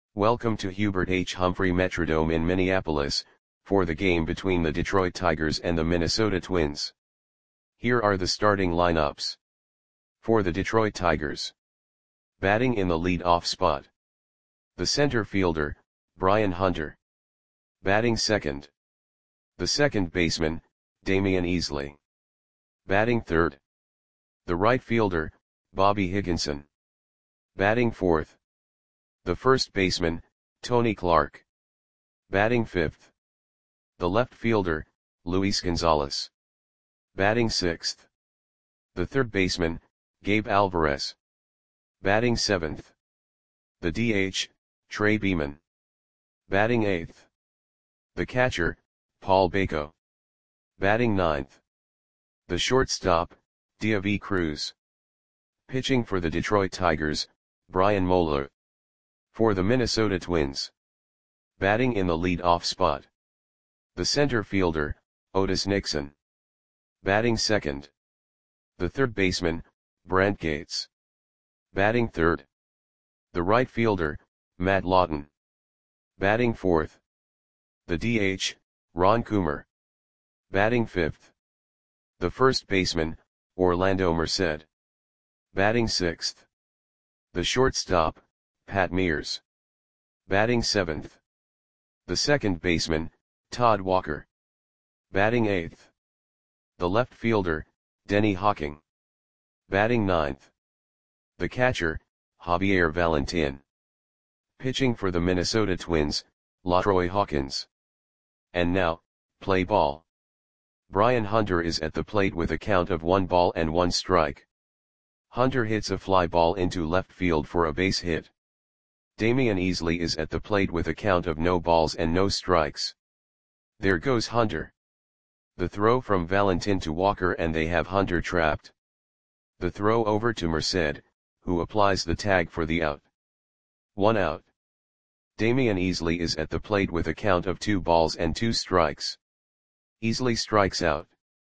Welcome to Hubert H. Humphrey Metrodome in Minneapolis, for the game between the Detroit Tigers and the Minnesota Twins. Here are the starting lineups. For the Detroit Tigers. Batting in the lead-off spot. The center fielder, Brian Hunter. Batting second. The second baseman, Damian Easley. Batting third. The right fielder, Bobby Higginson. Batting fourth. The first baseman, Tony Clark. Batting fifth. The left fielder, Luis Gonzalez. Batting sixth. The third baseman, Gabe Alvarez. Batting seventh. The DH, Trey Beeman. Batting eighth. The catcher, Paul Bako. Batting ninth. The shortstop, Diaby Cruz. Pitching for the Detroit Tigers, Brian Moeller. For the Minnesota Twins. Batting in the lead-off spot. The center fielder, Otis Nixon. Batting second. The third baseman, Brant Gates. Batting third. The right fielder, Matt Lawton. Batting fourth. The DH, Ron Coomer. Batting fifth. The first baseman, Orlando Merced. Batting sixth. The shortstop, Pat Mears. Batting seventh. The second baseman, Todd Walker. Batting eighth. The left fielder, Denny Hawking. Batting ninth. The catcher, Javier Valentin. Pitching for the Minnesota Twins, LaTroy Hawkins. And now, play ball. Brian Hunter is at the plate with a count of 1 ball and 1 strike. Hunter hits a fly ball into left field for a base hit. Damian Easley is at the plate with a count of no balls and no strikes. There goes Hunter. The throw from Valentin to Walker and they have Hunter trapped. The throw over to Merced, who applies the tag for the out. 1 out. Damian Easley is at the plate with a count of 2 balls and 2 strikes. Easley strikes out.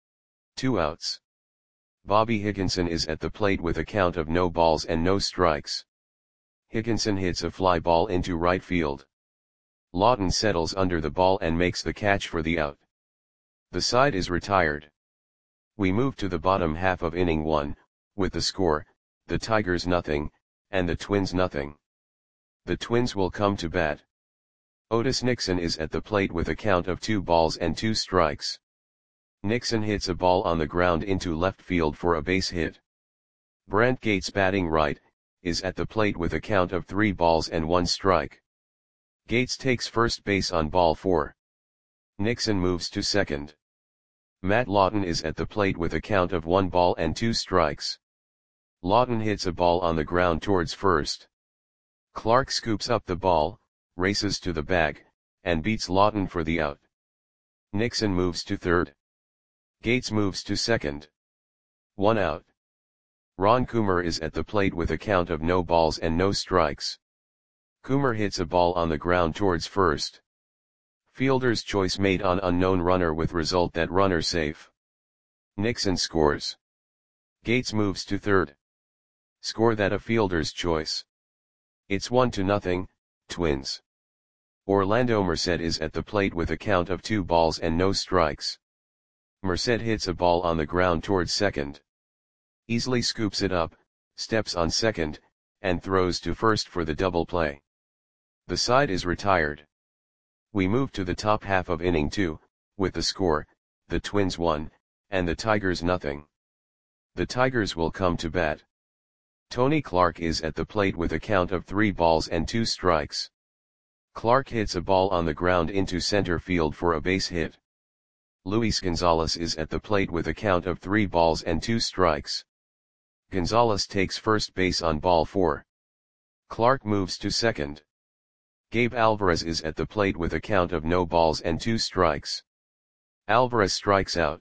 2 outs. Bobby Higginson is at the plate with a count of no balls and no strikes. Higginson hits a fly ball into right field. Lawton settles under the ball and makes the catch for the out. The side is retired. We move to the bottom half of inning 1, with the score, the Tigers nothing, and the Twins nothing. The Twins will come to bat. Otis Nixon is at the plate with a count of 2 balls and 2 strikes. Nixon hits a ball on the ground into left field for a base hit. Brant Gates, batting right, is at the plate with a count of 3 balls and 1 strike. Gates takes first base on ball 4. Nixon moves to second. Matt Lawton is at the plate with a count of 1 ball and 2 strikes. Lawton hits a ball on the ground towards first. Clark scoops up the ball, races to the bag, and beats Lawton for the out. Nixon moves to third. Gates moves to second. 1 out. Ron Coomer is at the plate with a count of no balls and no strikes. Coomer hits a ball on the ground towards first. Fielder's choice made on unknown runner with result that runner safe. Nixon scores. Gates moves to third. Score that a fielder's choice. It's 1-0, Twins. Orlando Merced is at the plate with a count of 2 balls and no strikes. Merced hits a ball on the ground towards second. Easley scoops it up, steps on second, and throws to first for the double play. The side is retired. We move to the top half of inning 2, with the score, the Twins 1, and the Tigers nothing. The Tigers will come to bat. Tony Clark is at the plate with a count of 3 balls and 2 strikes. Clark hits a ball on the ground into center field for a base hit. Luis Gonzalez is at the plate with a count of 3 balls and 2 strikes. Gonzalez takes first base on ball 4. Clark moves to second. Gabe Alvarez is at the plate with a count of no balls and 2 strikes. Alvarez strikes out.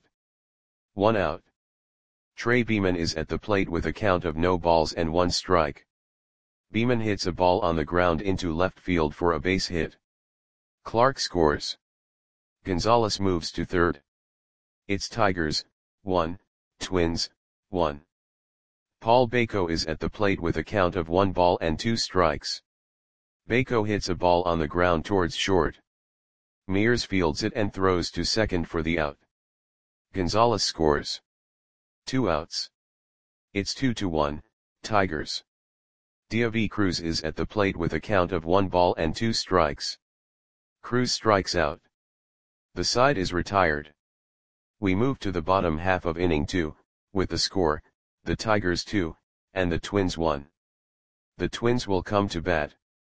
1 out. Trey Beeman is at the plate with a count of no balls and 1 strike. Beeman hits a ball on the ground into left field for a base hit. Clark scores. Gonzalez moves to third. It's Tigers, 1, Twins, 1. Paul Bako is at the plate with a count of 1 ball and 2 strikes. Bako hits a ball on the ground towards short. Mears fields it and throws to second for the out. Gonzalez scores. 2 outs. It's 2-1, Tigers. David Cruz is at the plate with a count of 1 ball and 2 strikes. Cruz strikes out. The side is retired. We move to the bottom half of inning 2, with the score, the Tigers 2, and the Twins 1. The Twins will come to bat.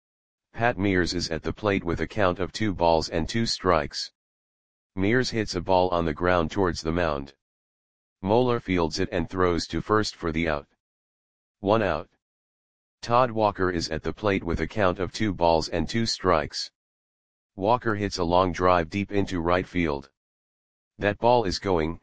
Pat Mears is at the plate with a count of 2 balls and 2 strikes. Mears hits a ball on the ground towards the mound. Moeller fields it and throws to first for the out. 1 out. Todd Walker is at the plate with a count of 2 balls and 2 strikes. Walker hits a long drive deep into right field. That ball is going,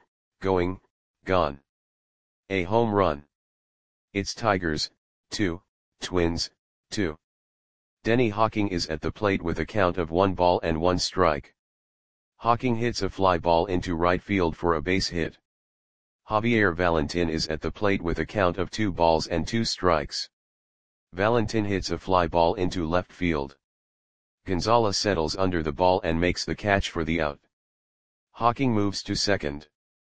gone. A home run. It's Tigers, 2, Twins, 2. Denny Hawking is at the plate with a count of 1 ball and 1 strike. Hawking hits a fly ball into right field for a base hit. Javier Valentin is at the plate with a count of 2 balls and 2 strikes. Valentin hits a fly ball into left field. Gonzalez settles under the ball and makes the catch for the out. Hawking moves to second.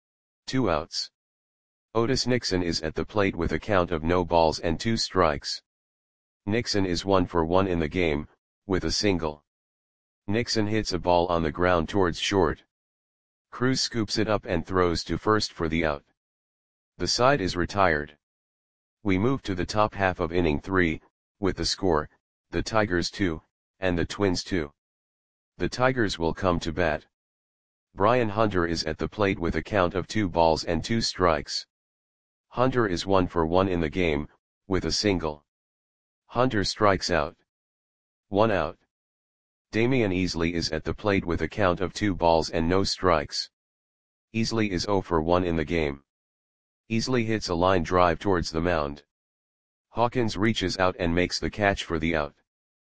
2 outs. Otis Nixon is at the plate with a count of no balls and 2 strikes. Nixon is 1 for 1 in the game, with a single. Nixon hits a ball on the ground towards short. Cruz scoops it up and throws to first for the out. The side is retired. We move to the top half of inning 3, with the score, the Tigers 2, and the Twins 2. The Tigers will come to bat. Brian Hunter is at the plate with a count of 2 balls and 2 strikes. Hunter is 1 for 1 in the game, with a single. Hunter strikes out. 1 out. Damian Easley is at the plate with a count of 2 balls and no strikes. Easley is 0 for 1 in the game. Easley hits a line drive towards the mound. Hawkins reaches out and makes the catch for the out.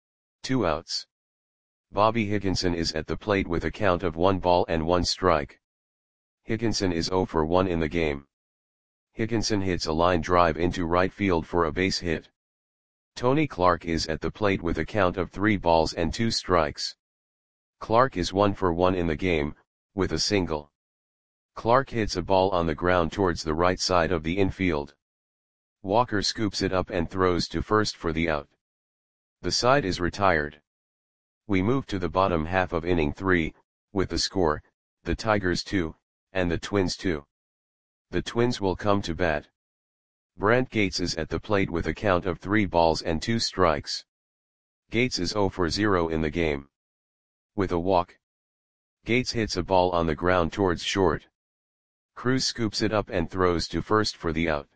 2 outs. Bobby Higginson is at the plate with a count of 1 ball and 1 strike. Higginson is 0 for 1 in the game. Higginson hits a line drive into right field for a base hit. Tony Clark is at the plate with a count of 3 balls and 2 strikes. Clark is 1 for 1 in the game, with a single. Clark hits a ball on the ground towards the right side of the infield. Walker scoops it up and throws to first for the out. The side is retired. We move to the bottom half of inning 3, with the score, the Tigers 2, and the Twins 2. The Twins will come to bat. Brant Gates is at the plate with a count of 3 balls and 2 strikes. Gates is 0 for 0 in the game. With a walk. Gates hits a ball on the ground towards short. Cruz scoops it up and throws to first for the out.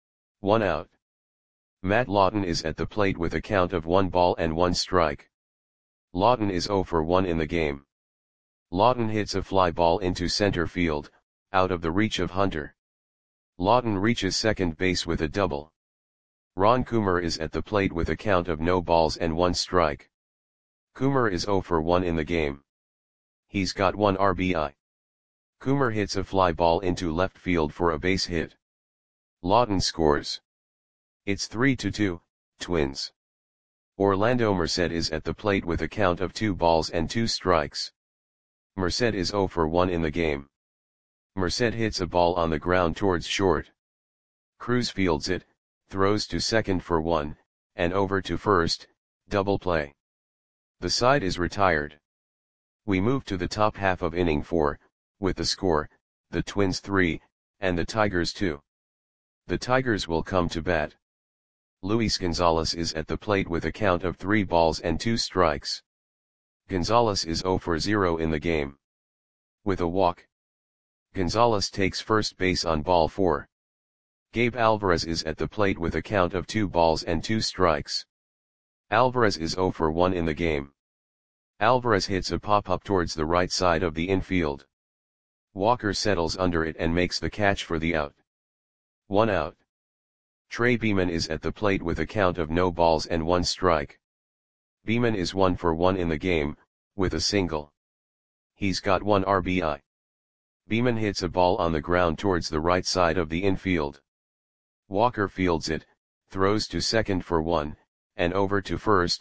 1 out. Matt Lawton is at the plate with a count of 1 ball and 1 strike. Lawton is 0 for 1 in the game. Lawton hits a fly ball into center field, out of the reach of Hunter. Lawton reaches second base with a double. Ron Coomer is at the plate with a count of no balls and 1 strike. Coomer is 0 for 1 in the game. He's got 1 RBI. Coomer hits a fly ball into left field for a base hit. Lawton scores. It's 3-2, Twins. Orlando Merced is at the plate with a count of 2 balls and 2 strikes. Merced is 0 for 1 in the game. Merced hits a ball on the ground towards short. Cruz fields it, throws to second for 1, and over to first, double play. The side is retired. We move to the top half of inning 4, with the score, the Twins 3, and the Tigers 2. The Tigers will come to bat. Luis Gonzalez is at the plate with a count of 3 balls and 2 strikes. Gonzalez is 0 for 0 in the game. With a walk. Gonzalez takes first base on ball 4. Gabe Alvarez is at the plate with a count of 2 balls and 2 strikes. Alvarez is 0 for 1 in the game. Alvarez hits a pop-up towards the right side of the infield. Walker settles under it and makes the catch for the out. 1 out. Trey Beeman is at the plate with a count of no balls and 1 strike. Beeman is 1 for 1 in the game, with a single. He's got 1 RBI. Beeman hits a ball on the ground towards the right side of the infield. Walker fields it, throws to second for 1, and over to first,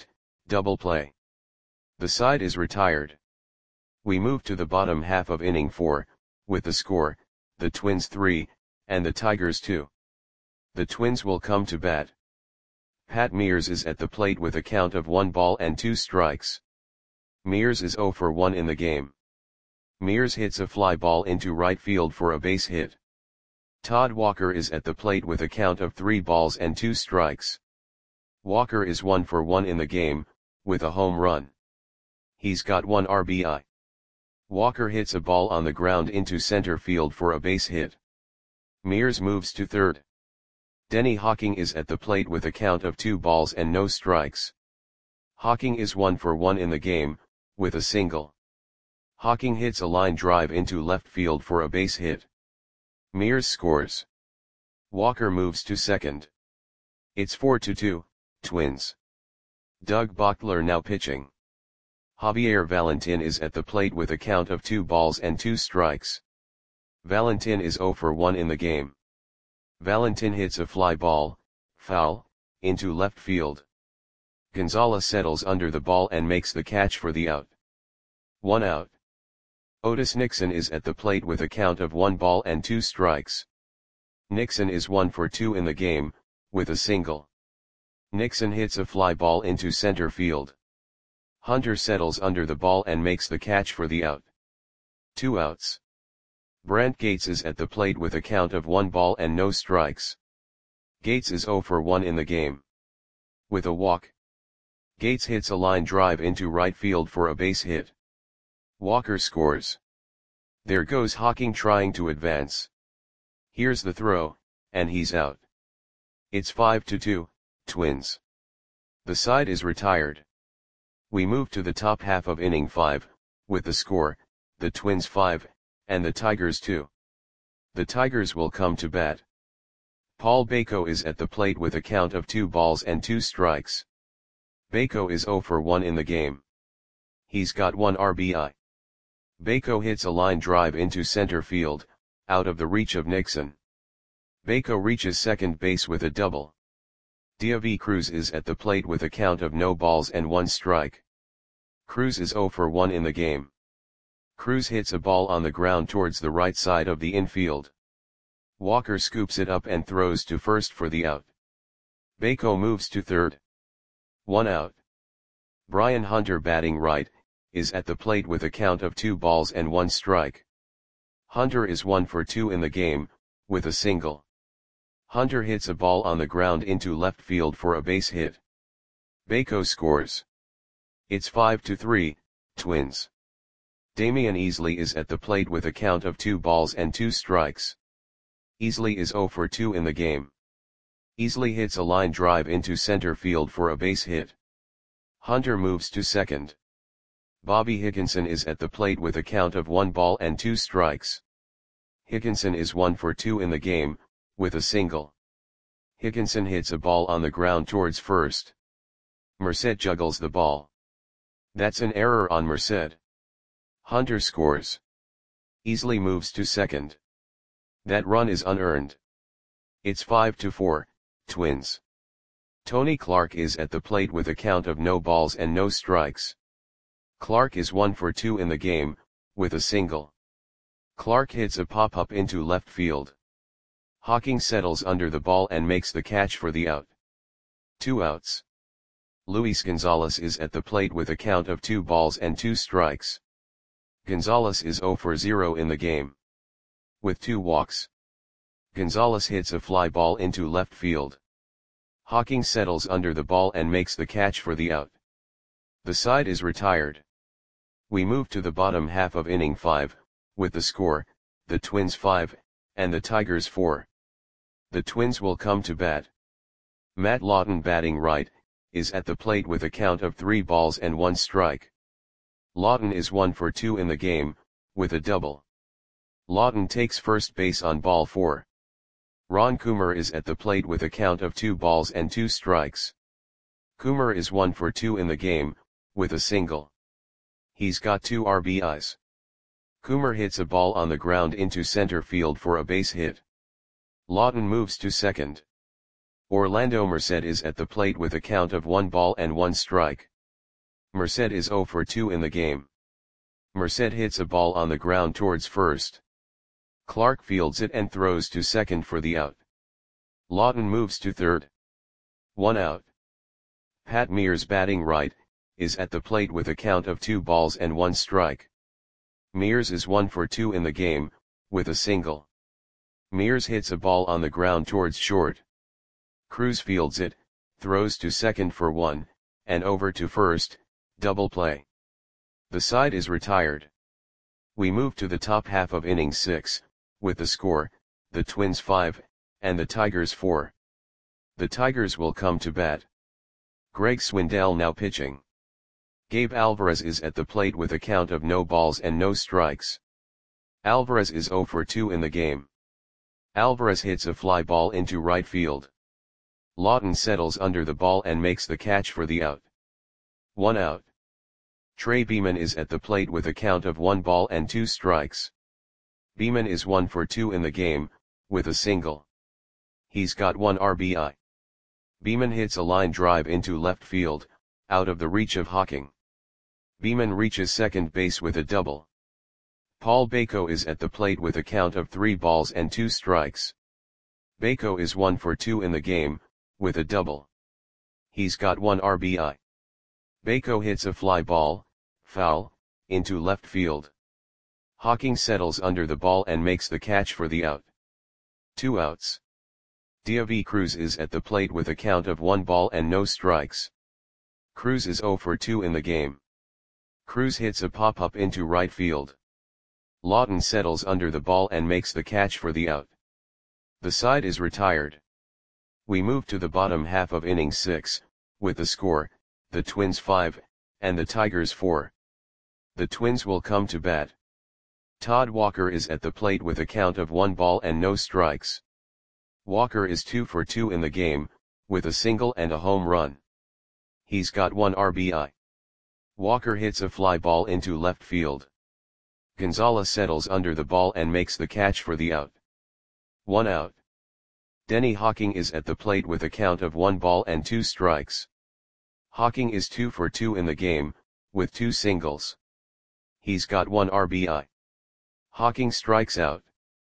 Double play. The side is retired. We move to the bottom half of inning 4, with the score, the Twins 3, and the Tigers 2. The Twins will come to bat. Pat Mears is at the plate with a count of 1 ball and 2 strikes. Mears is 0 for 1 in the game. Mears hits a fly ball into right field for a base hit. Todd Walker is at the plate with a count of 3 balls and 2 strikes. Walker is 1 for 1 in the game, with a home run. He's got 1 RBI. Walker hits a ball on the ground into center field for a base hit. Mears moves to third. Denny Hawking is at the plate with a count of 2 balls and no strikes. Hawking is 1 for 1 in the game, with a single. Hawking hits a line drive into left field for a base hit. Mears scores. Walker moves to second. It's 4-2, Twins. Doug Bochtler now pitching. Javier Valentin is at the plate with a count of 2 balls and 2 strikes. Valentin is 0 for 1 in the game. Valentin hits a fly ball, foul, into left field. Gonzalez settles under the ball and makes the catch for the out. 1 out. Otis Nixon is at the plate with a count of 1 ball and 2 strikes. Nixon is 1 for 2 in the game, with a single. Nixon hits a fly ball into center field. Hunter settles under the ball and makes the catch for the out. 2 outs. Brent Gates is at the plate with a count of 1 ball and no strikes. Gates is 0 for 1 in the game. With a walk. Gates hits a line drive into right field for a base hit. Walker scores. There goes Hawking trying to advance. Here's the throw, and he's out. It's 5-2, Twins. The side is retired. We move to the top half of inning 5, with the score, the Twins 5, and the Tigers 2. The Tigers will come to bat. Paul Bako is at the plate with a count of 2 balls and 2 strikes. Bako is 0 for 1 in the game. He's got 1 RBI. Bako hits a line drive into center field, out of the reach of Nixon. Bako reaches second base with a double. Diavi Cruz is at the plate with a count of no balls and 1 strike. Cruz is 0 for 1 in the game. Cruz hits a ball on the ground towards the right side of the infield. Walker scoops it up and throws to first for the out. Bako moves to third. 1 out. Brian Hunter, batting right, is at the plate with a count of 2 balls and 1 strike. Hunter is 1 for 2 in the game, with a single. Hunter hits a ball on the ground into left field for a base hit. Bako scores. It's 5-3, Twins. Damian Easley is at the plate with a count of 2 balls and 2 strikes. Easley is 0 for 2 in the game. Easley hits a line drive into center field for a base hit. Hunter moves to second. Bobby Higginson is at the plate with a count of 1 ball and 2 strikes. Higginson is 1 for 2 in the game, with a single. Higginson hits a ball on the ground towards first. Merced juggles the ball. That's an error on Merced. Hunter scores. Easley moves to second. That run is unearned. It's 5-4, Twins. Tony Clark is at the plate with a count of no balls and no strikes. Clark is 1 for 2 in the game, with a single. Clark hits a pop-up into left field. Hawking settles under the ball and makes the catch for the out. 2 outs. Luis Gonzalez is at the plate with a count of 2 balls and 2 strikes. Gonzalez is 0 for 0 in the game. With 2 walks. Gonzalez hits a fly ball into left field. Hawking settles under the ball and makes the catch for the out. The side is retired. We move to the bottom half of inning 5, with the score, the Twins 5, and the Tigers 4. The Twins will come to bat. Matt Lawton, batting right, is at the plate with a count of 3 balls and 1 strike. Lawton is 1 for 2 in the game, with a double. Lawton takes first base on ball 4. Ron Coomer is at the plate with a count of 2 balls and 2 strikes. Coomer is 1 for 2 in the game, with a single. He's got 2 RBIs. Coomer hits a ball on the ground into center field for a base hit. Lawton moves to second. Orlando Merced is at the plate with a count of 1 ball and 1 strike. Merced is 0 for 2 in the game. Merced hits a ball on the ground towards first. Clark fields it and throws to second for the out. Lawton moves to third. 1 out. Pat Mears, batting right, is at the plate with a count of 2 balls and 1 strike. Mears is 1 for 2 in the game, with a single. Mears hits a ball on the ground towards short. Cruz fields it, throws to second for 1, and over to first, double play. The side is retired. We move to the top half of inning 6, with the score, the Twins 5, and the Tigers 4. The Tigers will come to bat. Greg Swindell now pitching. Gabe Alvarez is at the plate with a count of no balls and no strikes. Alvarez is 0 for 2 in the game. Alvarez hits a fly ball into right field. Lawton settles under the ball and makes the catch for the out. 1 out. Trey Beeman is at the plate with a count of 1 ball and 2 strikes. Beeman is 1 for 2 in the game, with a single. He's got 1 RBI. Beeman hits a line drive into left field, out of the reach of Hawking. Beeman reaches second base with a double. Paul Bako is at the plate with a count of 3 balls and 2 strikes. Bako is 1 for 2 in the game, with a double. He's got 1 RBI. Bako hits a fly ball, foul, into left field. Hawking settles under the ball and makes the catch for the out. 2 outs. Deivi Cruz is at the plate with a count of 1 ball and no strikes. Cruz is 0 for 2 in the game. Cruz hits a pop-up into right field. Lawton settles under the ball and makes the catch for the out. The side is retired. We move to the bottom half of inning 6, with the score, the Twins 5, and the Tigers 4. The Twins will come to bat. Todd Walker is at the plate with a count of 1 ball and no strikes. Walker is 2 for 2 in the game, with a single and a home run. He's got 1 RBI. Walker hits a fly ball into left field. Gonzalez settles under the ball and makes the catch for the out. 1 out. Denny Hawking is at the plate with a count of 1 ball and 2 strikes. Hawking is 2 for 2 in the game, with 2 singles. He's got 1 RBI. Hawking strikes out.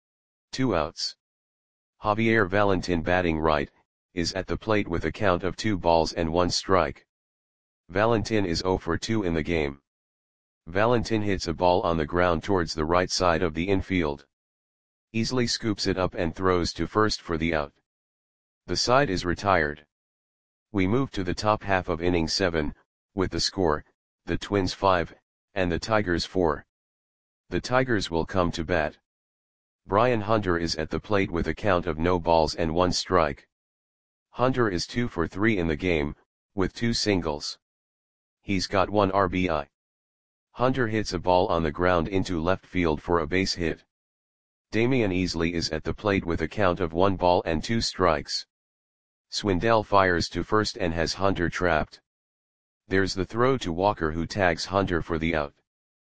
2 outs. Javier Valentin, batting right, is at the plate with a count of 2 balls and 1 strike. Valentin is 0 for 2 in the game. Valentin hits a ball on the ground towards the right side of the infield. Easily scoops it up and throws to first for the out. The side is retired. We move to the top half of inning 7, with the score, the Twins 5, and the Tigers 4. The Tigers will come to bat. Brian Hunter is at the plate with a count of no balls and 1 strike. Hunter is 2 for 3 in the game, with 2 singles. He's got 1 RBI. Hunter hits a ball on the ground into left field for a base hit. Damian Easley is at the plate with a count of 1 ball and 2 strikes. Swindell fires to first and has Hunter trapped. There's the throw to Walker, who tags Hunter for the out.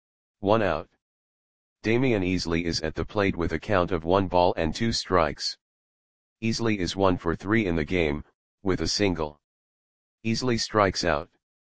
1 out. Damian Easley is at the plate with a count of 1 ball and 2 strikes. Easley is 1 for 3 in the game, with a single. Easley strikes out.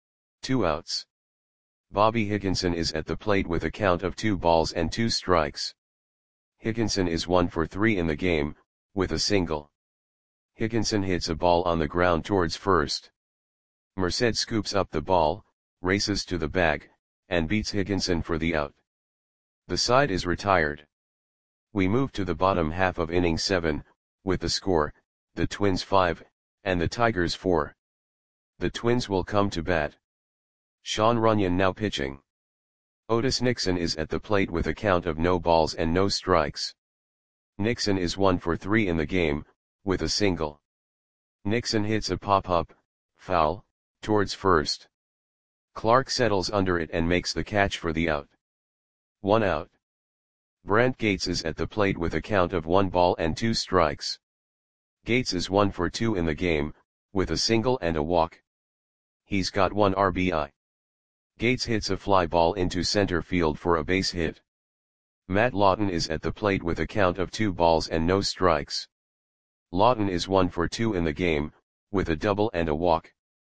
2 outs. Bobby Higginson is at the plate with a count of 2 balls and 2 strikes. Higginson is 1 for 3 in the game, with a single. Higginson hits a ball on the ground towards first. Merced scoops up the ball, races to the bag, and beats Higginson for the out. The side is retired. We move to the bottom half of inning 7, with the score, the Twins 5, and the Tigers 4. The Twins will come to bat. Sean Runyon now pitching. Otis Nixon is at the plate with a count of no balls and no strikes. Nixon is 1 for 3 in the game, with a single. Nixon hits a pop-up, foul, towards first. Clark settles under it and makes the catch for the out. 1 out. Brent Gates is at the plate with a count of 1 ball and 2 strikes. Gates is 1 for 2 in the game, with a single and a walk. He's got 1 RBI. Gates hits a fly ball into center field for a base hit. Matt Lawton is at the plate with a count of 2 balls and no strikes. Lawton is 1 for 2 in the game, with a double and a walk.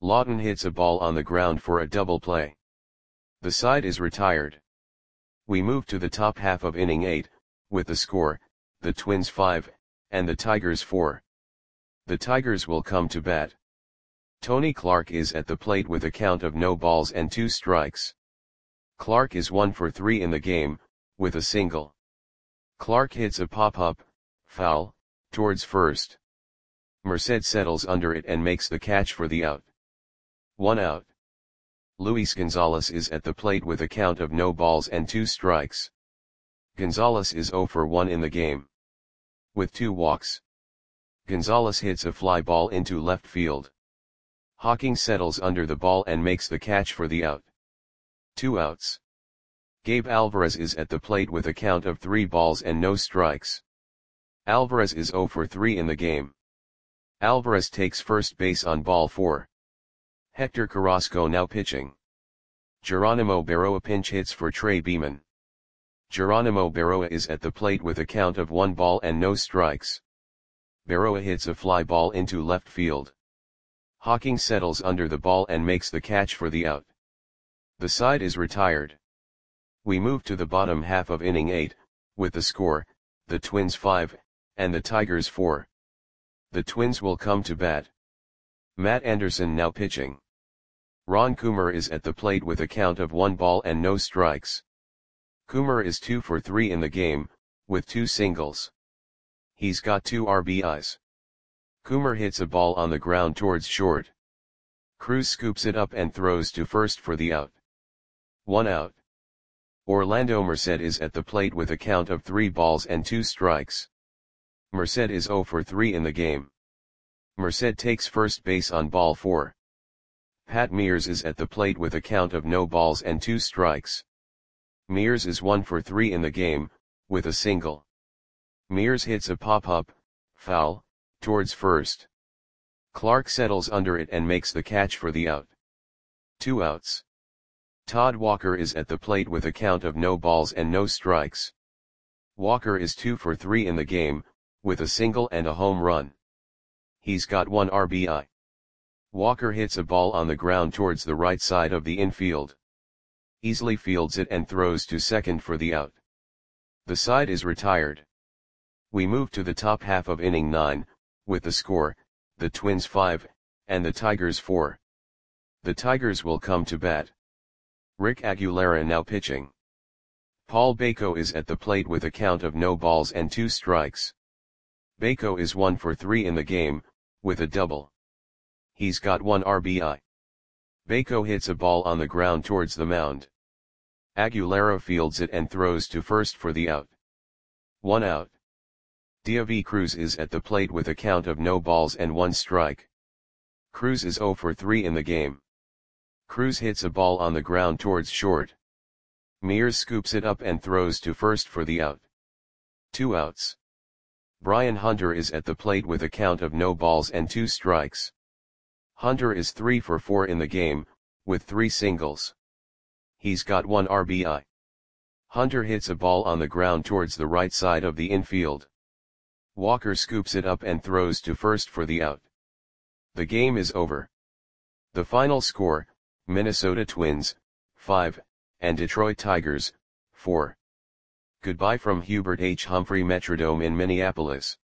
Lawton hits a ball on the ground for a double play. The side is retired. We move to the top half of inning 8, with the score, the Twins 5, and the Tigers 4. The Tigers will come to bat. Tony Clark is at the plate with a count of no balls and 2 strikes. Clark is 1 for 3 in the game, with a single. Clark hits a pop-up, foul, towards first. Merced settles under it and makes the catch for the out. 1 out. Luis Gonzalez is at the plate with a count of no balls and 2 strikes. Gonzalez is 0 for 1 in the game, with 2 walks. Gonzalez hits a fly ball into left field. Hawking settles under the ball and makes the catch for the out. 2 outs. Gabe Alvarez is at the plate with a count of 3 balls and no strikes. Alvarez is 0 for 3 in the game. Alvarez takes first base on ball 4. Hector Carrasco now pitching. Geronimo Berroa pinch hits for Trey Beeman. Geronimo Berroa is at the plate with a count of 1 ball and no strikes. Berroa hits a fly ball into left field. Hawking settles under the ball and makes the catch for the out. The side is retired. We move to the bottom half of inning 8, with the score, the Twins 5, and the Tigers 4. The Twins will come to bat. Matt Anderson now pitching. Ron Coomer is at the plate with a count of 1 ball and no strikes. Coomer is 2 for 3 in the game, with 2 singles. He's got 2 RBIs. Coomer hits a ball on the ground towards short. Cruz scoops it up and throws to first for the out. 1 out. Orlando Merced is at the plate with a count of 3 balls and 2 strikes. Merced is 0 for 3 in the game. Merced takes first base on ball 4. Pat Mears is at the plate with a count of no balls and 2 strikes. Mears is 1 for 3 in the game, with a single. Mears hits a pop-up, foul, towards first. Clark settles under it and makes the catch for the out. 2 outs. Todd Walker is at the plate with a count of no balls and no strikes. Walker is 2 for 3 in the game, with a single and a home run. He's got 1 RBI. Walker hits a ball on the ground towards the right side of the infield. Easily fields it and throws to second for the out. The side is retired. We move to the top half of inning 9, with the score, the Twins 5, and the Tigers 4. The Tigers will come to bat. Rick Aguilera now pitching. Paul Bako is at the plate with a count of no balls and 2 strikes. Bako is 1 for 3 in the game, with a double. He's got 1 RBI. Bako hits a ball on the ground towards the mound. Aguilera fields it and throws to first for the out. 1 out. Diavi Cruz is at the plate with a count of no balls and 1 strike. Cruz is 0 for 3 in the game. Cruz hits a ball on the ground towards short. Mears scoops it up and throws to first for the out. 2 outs. Brian Hunter is at the plate with a count of no balls and 2 strikes. Hunter is 3 for 4 in the game, with 3 singles. He's got 1 RBI. Hunter hits a ball on the ground towards the right side of the infield. Walker scoops it up and throws to first for the out. The game is over. The final score, Minnesota Twins, 5, and Detroit Tigers, 4. Goodbye from Hubert H. Humphrey Metrodome in Minneapolis.